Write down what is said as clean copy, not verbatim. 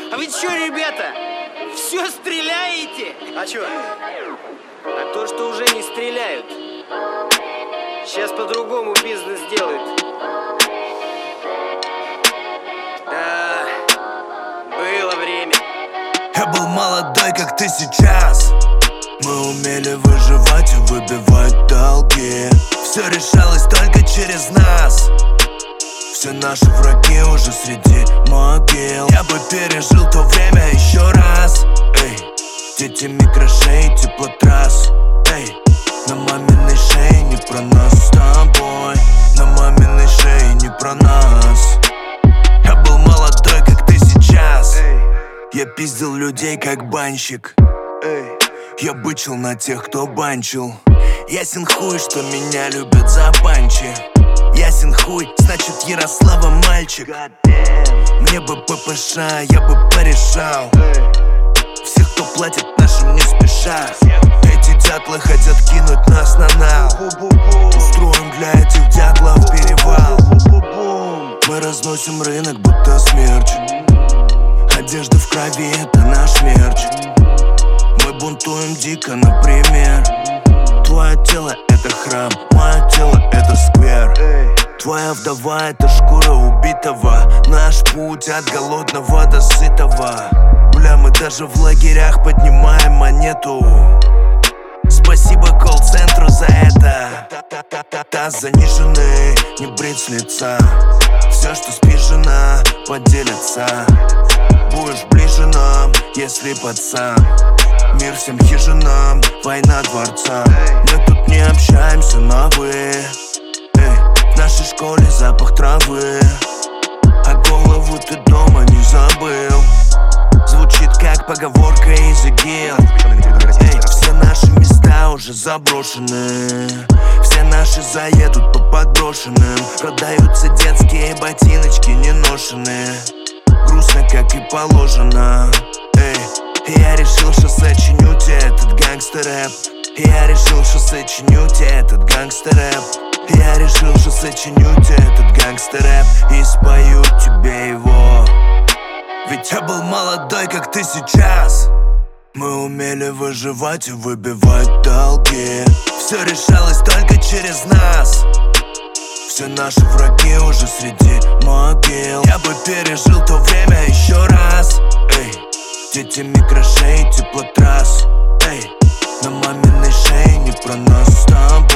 А вы чё, ребята, все стреляете? А чё? А то, что уже не стреляют. Сейчас по-другому бизнес делают. Да, было время. Я был молодой, как ты сейчас. Мы умели выживать и выбивать долги. Все решалось только через нас. Все наши враги уже среди могил. Я бы пережил то время еще раз. Эй, дети микрошей, теплотрасс. Эй, на маминой шее не про нас с тобой. На маминой шее не про нас. Я был молодой, как ты сейчас. Я пиздил людей, как банщик. Я бычил на тех, кто банчил. Ясен хуй, что меня любят за панчи. Ясен хуй, значит Ярослава мальчик. Мне бы ППШ, я бы порешал всех, кто платит нашим не спеша. Эти дятлы хотят кинуть нас на нал. Устроим для этих дятлов перевал. Мы разносим рынок, будто смерч. Одежда в крови, это наш мерч. Мы бунтуем дико, например. Твое тело — это храм, мое тело — это сквер. Твоя вдова — это шкура убитого. Наш путь от голодного до сытого. Бля, мы даже в лагерях поднимаем монету. Спасибо колл-центру за это. Таз заниженный, не брит с лица. Все, что спишь, жена, поделится. Будешь ближе нам, если пацан. Мир всем хижинам, война дворца. Мы тут не общаемся на «вы». В нашей школе запах травы. А голову ты дома не забыл. Звучит как поговорка из ИГИЛ. Все наши места уже заброшены. Все наши заедут по подброшенным. Продаются детские ботиночки неношенные. Грустно, как и положено. Я решил, что сочиню тебе этот гангстер-рэп. Я решил, что сочиню тебе этот гангстер-рэп. Я решил, что сочиню тебе этот гангстер-рэп и спою тебе его. Ведь я был молодой, как ты сейчас. Мы умели выживать и выбивать долги. Все решалось только через нас. Все наши враги уже среди могил. Я бы пережил то время еще раз. Эй, дети микрошей, теплотрасс. Эй, на маминой шее не про нас с тобой.